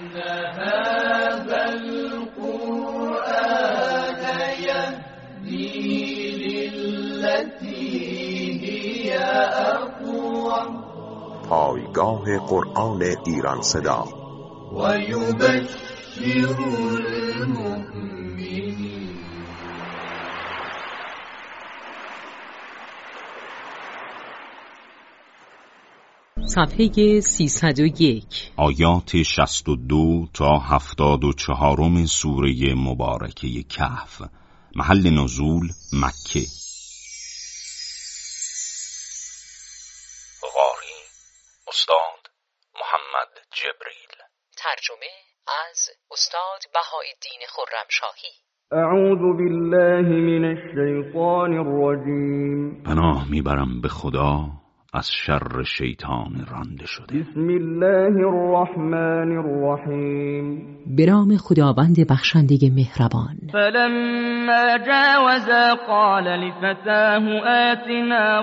هذا القرآن يهدي للتي هي أقوم. پایگاه قرآن ایران صدا و یبشر المؤمنین. صفحه 301 آیات 62 تا 74 سوره مبارکه کهف. محل نزول مکه. قاری استاد محمد جبریل. ترجمه از استاد بهاءالدین خرمشاهی. اعوذ بالله من الشیطان الرجیم. پناه میبرم به خدا از شر شیطان رانده شده. بسم الله الرحمن الرحیم. به نام خداوند بخشنده مهربان. فلما جاوزا قال لفتاه آتنا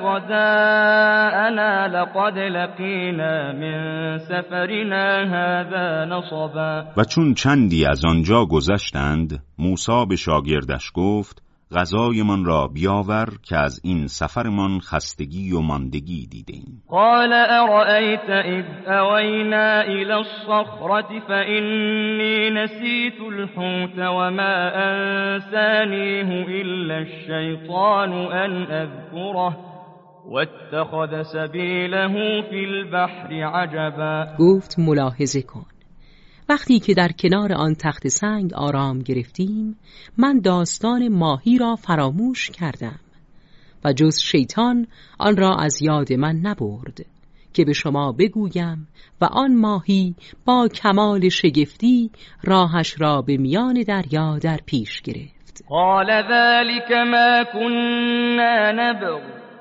غداءنا لقد لقینا من سفرنا هذا نصبا. و چون چندی از آنجا گذشتند، موسی به شاگردش گفت غذایمان را بیاور که از این سفرمان خستگی و ماندگی دیدیم. قال ارأيت اذ اوینا الى الصخرة فإني نسیت الحوت وما انسانیه الا الشیطان ان اذكره واتخذ سبیله فی البحر عجبا. گفت ملاحظه کن، وقتی که در کنار آن تخت سنگ آرام گرفتیم، من داستان ماهی را فراموش کردم و جز شیطان آن را از یاد من نبرد که به شما بگویم و آن ماهی با کمال شگفتی راهش را به میان دریا در پیش گرفت. قال ذلك ما كنا نبغ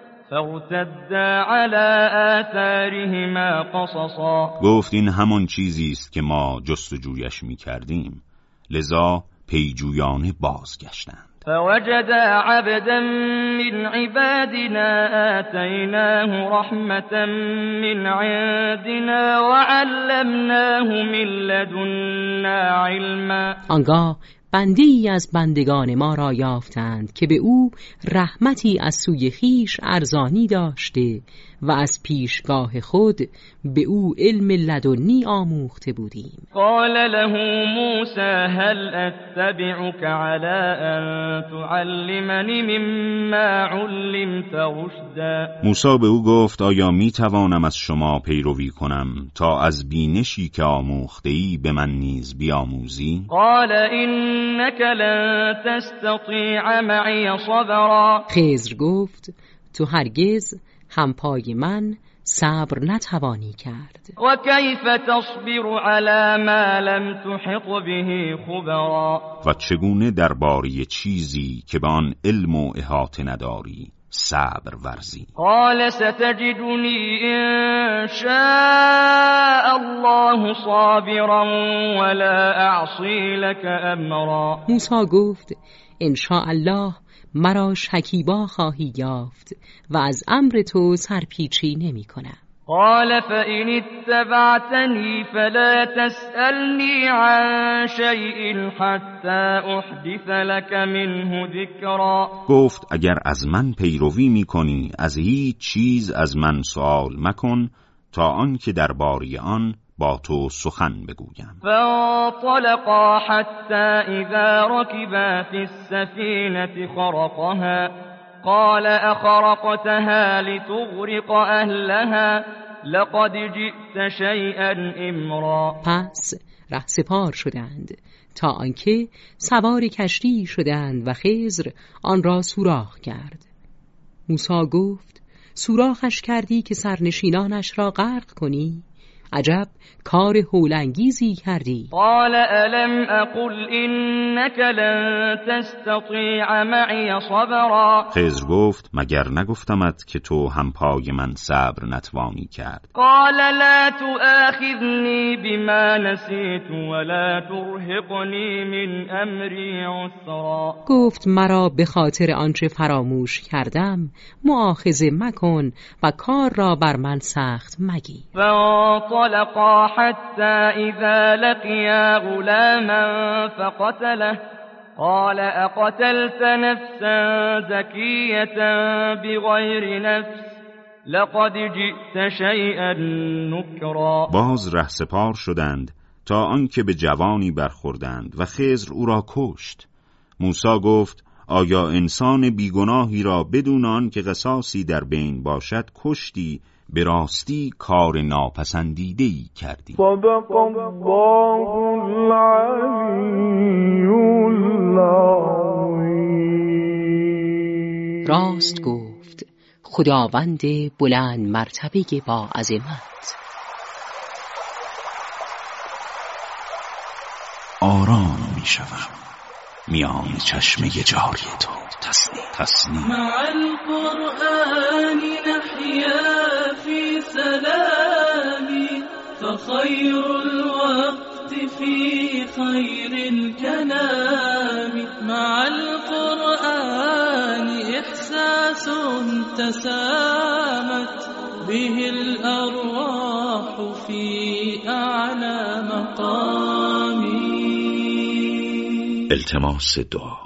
فارتدا على آثارهما قصصا. گفت این همان چیزی است که ما جستجویش می‌کردیم، لذا پیجویانه بازگشتند. فوجدا عبدا من عبادنا آتیناه رحمة من عندنا وعلمناه من لدنا علما. آنگاه بنده‌ای از بندگان ما را یافتند که به او رحمتی از سوی خویش ارزانی داشته و از پیشگاه خود به او علم لدنی آموخته بودیم. قال له موسی هل اتبعك على ان تعلمنی مما علمت رشدا. موسی به او گفت آیا می توانم از شما پیروی کنم تا از بینشی که آموخته‌ای به من نیز بیاموزی؟ قال انك لن تستطيع معي صبرا. خضر گفت تو هرگز همپای من صبر نتوانی کرد. و کیف تصبر على ما لم تحط به خبرا. و چگونه درباره چیزی که به آن علم و احاطه نداری صبر ورزی؟ قال ستجدنی ان شاء الله صابرا ولا اعصی لك امرا. موسی گفت ان شاء الله مرا شکیبا خواهی یافت و از امر تو سرپیچی نمی کنم. قال فإن اتبعتني فلا تسألني عن شيء حتى أحدث لك منه ذكرا. گفت اگر از من پیروی می کنی از هیچ چیز از من سوال مکن تا آن که درباره آن با تو سخن بگویم. فانطلقا حتى اذا ركبا في السفينة خرقها قال اخرقتها لتغرق اهلها لقد جئت شيئا امرا. پس رهسپار شدند تا آنکه سوار کشتی شدند و خضر آن را سوراخ کرد. موسی گفت سوراخش کردی که سرنشینانش را غرق کنی؟ عجب کار هولانگیزی کردی. قال الم اقل انك لن تستطيع معي صبرا. خضر گفت مگر نگفتمت که تو هم پای من صبر نتوانی کرد. قال لا تؤاخذني بما نسيت ولا ترهقني من امری عسرا. گفت مرا به خاطر آنچه فراموش کردم مؤاخذه مکن و کار را بر من سخت مگیر. فانطلقا حتى إذا لقيا غلاما فقتله قال أقتلت نفسا زكية بغير نفس لقد جئت شيئا نکرا. باز رهسپار شدند تا آنکه به جوانی برخوردند و خضر او را کشت. موسی گفت آیا انسان بیگناهی را بدون آن که قصاصی در بین باشد کشتی؟ به راستی کار ناپسندیده‌ای کردی. صدق الله العلی العظیم. راست گفت خداوند بلند مرتبه با عظمت. آرام می شوم میان چشمه جاری تو. تسنیم مع القرآن نحيا في سلام فخير الوقت في خير الكلام مع القرآن إحساس تسامت به الأرواح في أعلى مقام. التماس دعا.